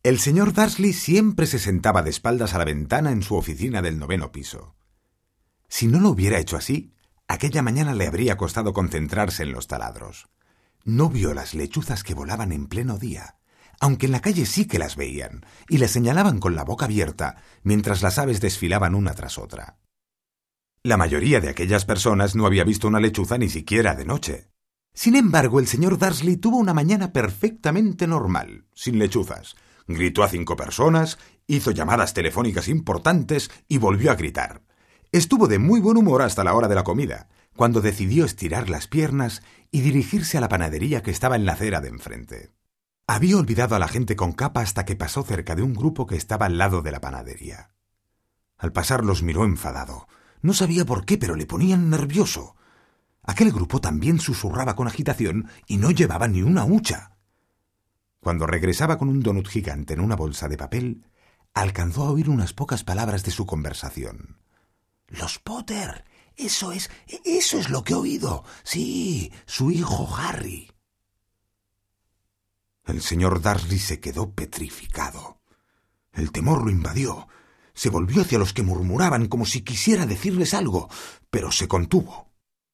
El señor Dursley siempre se sentaba de espaldas a la ventana en su oficina del 9º piso. Si no lo hubiera hecho así, aquella mañana le habría costado concentrarse en los taladros. No vio las lechuzas que volaban en pleno día, aunque en la calle sí que las veían, y le señalaban con la boca abierta mientras las aves desfilaban una tras otra. La mayoría de aquellas personas no había visto una lechuza ni siquiera de noche. Sin embargo, el señor Dursley tuvo una mañana perfectamente normal, sin lechuzas. Gritó a 5 personas, hizo llamadas telefónicas importantes y volvió a gritar. Estuvo de muy buen humor hasta la hora de la comida, cuando decidió estirar las piernas y dirigirse a la panadería que estaba en la acera de enfrente. Había olvidado a la gente con capa hasta que pasó cerca de un grupo que estaba al lado de la panadería. Al pasar los miró enfadado. No sabía por qué, pero le ponían nervioso. Aquel grupo también susurraba con agitación y no llevaba ni una hucha. Cuando regresaba con un donut gigante en una bolsa de papel, alcanzó a oír unas pocas palabras de su conversación. «Los Potter, eso es lo que he oído. Sí, su hijo Harry». El señor Dursley se quedó petrificado. El temor lo invadió. Se volvió hacia los que murmuraban como si quisiera decirles algo, pero se contuvo.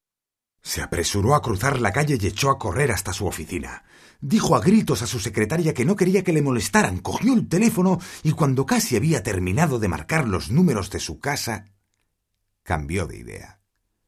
Se apresuró a cruzar la calle y echó a correr hasta su oficina. Dijo a gritos a su secretaria que no quería que le molestaran, cogió el teléfono y cuando casi había terminado de marcar los números de su casa, cambió de idea.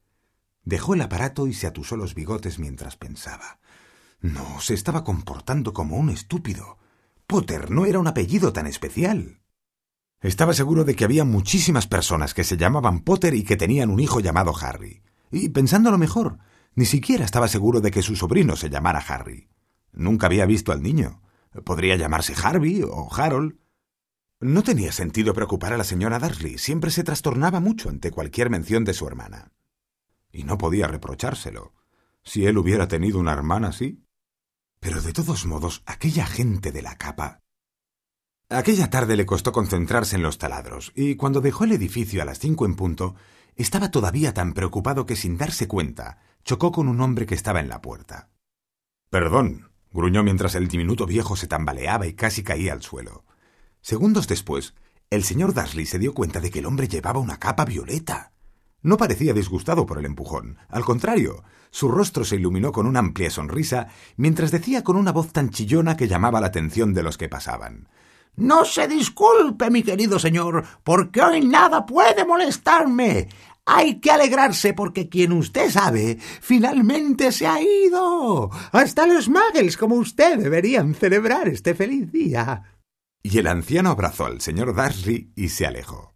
Dejó el aparato y se atusó los bigotes mientras pensaba. No, se estaba comportando como un estúpido. Potter no era un apellido tan especial. Estaba seguro de que había muchísimas personas que se llamaban Potter y que tenían un hijo llamado Harry. Y pensándolo mejor, ni siquiera estaba seguro de que su sobrino se llamara Harry. Nunca había visto al niño. Podría llamarse Harvey o Harold. No tenía sentido preocupar a la señora Dursley. Siempre se trastornaba mucho ante cualquier mención de su hermana. Y no podía reprochárselo. Si él hubiera tenido una hermana así. Pero de todos modos, aquella gente de la capa... Aquella tarde le costó concentrarse en los taladros, y cuando dejó el edificio a las 5 en punto, estaba todavía tan preocupado que sin darse cuenta, chocó con un hombre que estaba en la puerta. «Perdón», gruñó mientras el diminuto viejo se tambaleaba y casi caía al suelo. Segundos después, el señor Dursley se dio cuenta de que el hombre llevaba una capa violeta. No parecía disgustado por el empujón. Al contrario, su rostro se iluminó con una amplia sonrisa, mientras decía con una voz tan chillona que llamaba la atención de los que pasaban. «No se disculpe, mi querido señor, porque hoy nada puede molestarme. Hay que alegrarse porque quien usted sabe finalmente se ha ido. Hasta los muggles como usted deberían celebrar este feliz día». Y el anciano abrazó al señor Dursley y se alejó.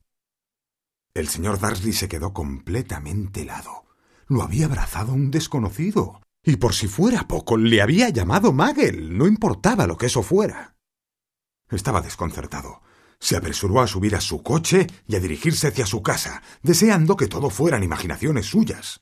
El señor Dursley se quedó completamente helado. Lo había abrazado un desconocido. Y por si fuera poco, le había llamado muggle. No importaba lo que eso fuera. Estaba desconcertado. Se apresuró a subir a su coche y a dirigirse hacia su casa, deseando que todo fueran imaginaciones suyas.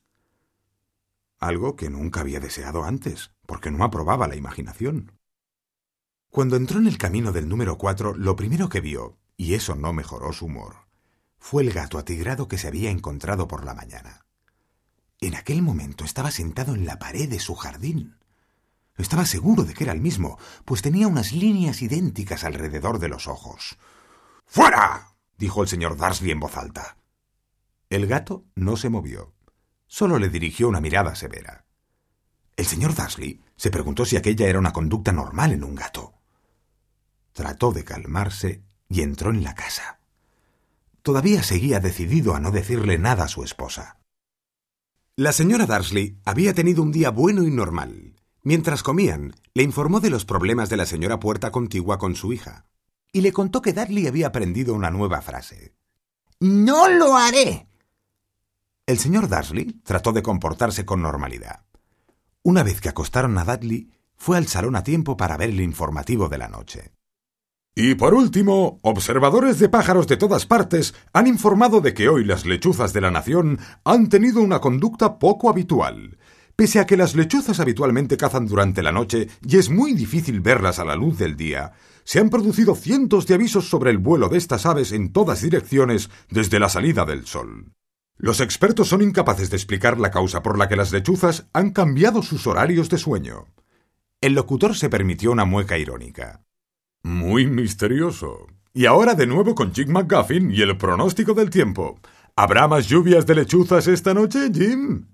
Algo que nunca había deseado antes, porque no aprobaba la imaginación. Cuando entró en el camino del número 4, lo primero que vio, y eso no mejoró su humor, fue el gato atigrado que se había encontrado por la mañana. En aquel momento estaba sentado en la pared de su jardín. Estaba seguro de que era el mismo, pues tenía unas líneas idénticas alrededor de los ojos. «¡Fuera!», dijo el señor Dursley en voz alta. El gato no se movió. Solo le dirigió una mirada severa. El señor Dursley se preguntó si aquella era una conducta normal en un gato. Trató de calmarse y entró en la casa. Todavía seguía decidido a no decirle nada a su esposa. La señora Dursley había tenido un día bueno y normal. Mientras comían, le informó de los problemas de la señora Puerta Contigua con su hija, y le contó que Dudley había aprendido una nueva frase. «¡No lo haré!». El señor Dursley trató de comportarse con normalidad. Una vez que acostaron a Dudley, fue al salón a tiempo para ver el informativo de la noche. «Y por último, observadores de pájaros de todas partes han informado de que hoy las lechuzas de la nación han tenido una conducta poco habitual. Pese a que las lechuzas habitualmente cazan durante la noche y es muy difícil verlas a la luz del día, se han producido cientos de avisos sobre el vuelo de estas aves en todas direcciones desde la salida del sol. Los expertos son incapaces de explicar la causa por la que las lechuzas han cambiado sus horarios de sueño». El locutor se permitió una mueca irónica. Muy misterioso. Y ahora de nuevo con Jim McGuffin y el pronóstico del tiempo. ¿Habrá más lluvias de lechuzas esta noche, Jim?